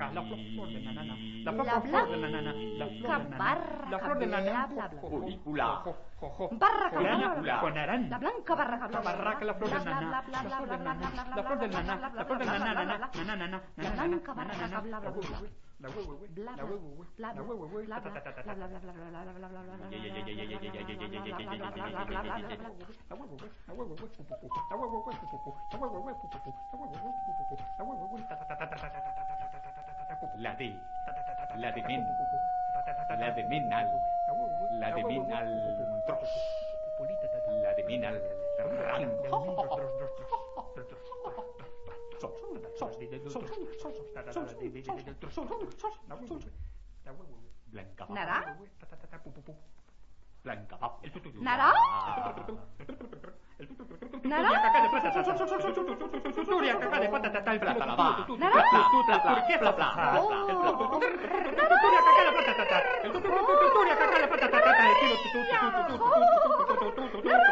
blanca, la flor de nanana, la flor de nanana, la flor de nanana, la flor de nanana, Currícula. Barraca, naranja, la blanca barraca, barraca, la flor de nanana, la flor de nanana, la flor de nanana, la flor de nanana, nanana, la blanca barraca, bla bla bla. la huevo, la huevo, la huevo, la La de men, la de menal, la de menal tros, la de menal ran. Blanca Nará? Blanca Nará? Nará? Turia caca de patata tal Plata va. Nará? ¿Qué plata? Oh, Turia caca de patata. El turia caca de patata.